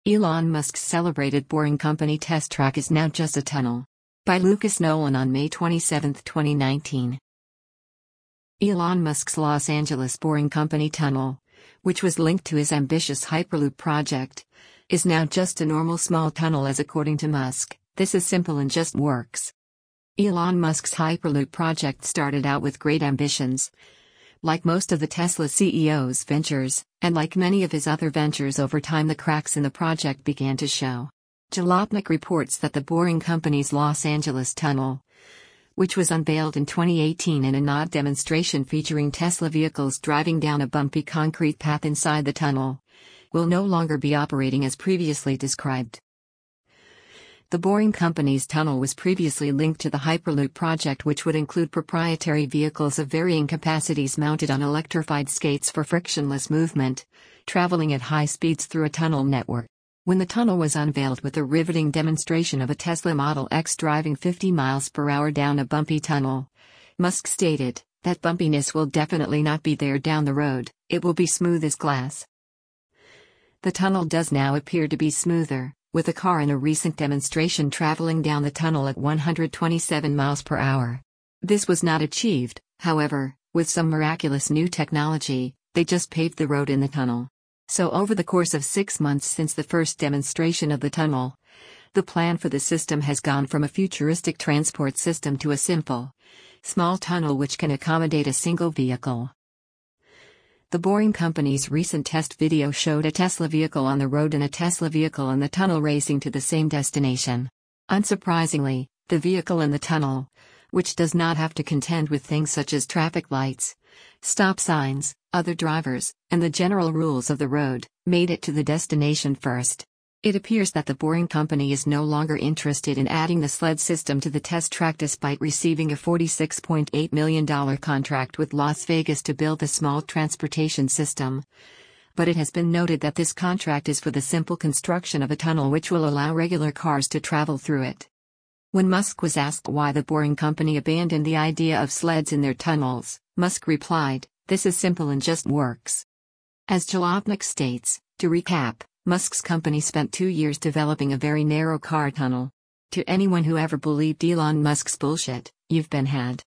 Elon Musk's celebrated Boring Company test track is now just a tunnel. By Lucas Nolan on May 27, 2019. Elon Musk's Los Angeles Boring Company tunnel, which was linked to his ambitious Hyperloop project, is now just a normal small tunnel as according to Musk. This is simple and just works. Elon Musk's Hyperloop project started out with great ambitions. Like most of the Tesla CEO's ventures, and like many of his other ventures over time, the cracks in the project began to show. Jalopnik reports that the Boring Company's Los Angeles tunnel, which was unveiled in 2018 in a nod demonstration featuring Tesla vehicles driving down a bumpy concrete path inside the tunnel, will no longer be operating as previously described. The Boring Company's tunnel was previously linked to the Hyperloop project, which would include proprietary vehicles of varying capacities mounted on electrified skates for frictionless movement, traveling at high speeds through a tunnel network. When the tunnel was unveiled with a riveting demonstration of a Tesla Model X driving 50 miles per hour down a bumpy tunnel, Musk stated, "That bumpiness will definitely not be there down the road, it will be smooth as glass." The tunnel does now appear to be smoother, with a car in a recent demonstration traveling down the tunnel at 127 miles per hour. This was not achieved, however, with some miraculous new technology. They just paved the road in the tunnel. So over the course of 6 months since the first demonstration of the tunnel, the plan for the system has gone from a futuristic transport system to a simple, small tunnel which can accommodate a single vehicle. The Boring Company's recent test video showed a Tesla vehicle on the road and a Tesla vehicle in the tunnel racing to the same destination. Unsurprisingly, the vehicle in the tunnel, which does not have to contend with things such as traffic lights, stop signs, other drivers, and the general rules of the road, made it to the destination first. It appears that the Boring Company is no longer interested in adding the sled system to the test track despite receiving a $46.8 million contract with Las Vegas to build the small transportation system. But it has been noted that this contract is for the simple construction of a tunnel which will allow regular cars to travel through it. When Musk was asked why the Boring Company abandoned the idea of sleds in their tunnels, Musk replied, "This is simple and just works." As Jalopnik states, to recap, Musk's company spent 2 years developing a very narrow car tunnel. To anyone who ever believed Elon Musk's bullshit, you've been had.